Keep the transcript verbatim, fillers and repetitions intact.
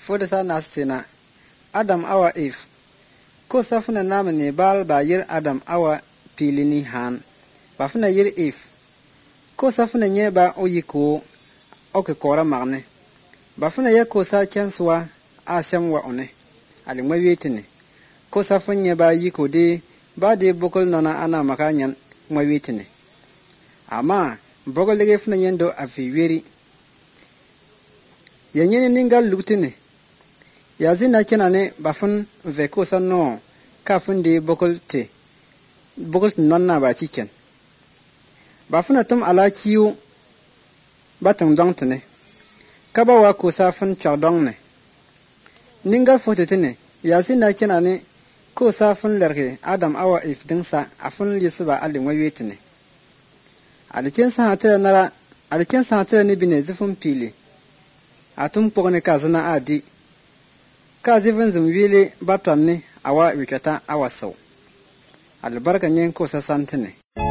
foda sa nastina Adam awa if ko safna nama ne bal ba yir Adam awa pilini han ba funa yir if ko safna nye ba oyiko oke kora magne ba funa ya ko sa chanswa a sham wa one ali mwetine ko safna nye ba yiko de ba de bokol nona ana makanyan mwetine ama bokol de funa yendo afi weri yanyene ningal lutine yazina kenane bafun veko sanno kafun de bokol te bokol nonna ba chicken bafuna tum ala kiu batang dongtene kaba wa ko safun chadongne ningal fototene yazina kenane ko safun lerke Adam awa if dinsa afun lisba alin wayetene alikin sa hatara nara alikin sa hatara ni bine zufun pili atum pokne kazana adi kazivin zumwile batanni awa wikata awa sau albarka nyen ko sasantene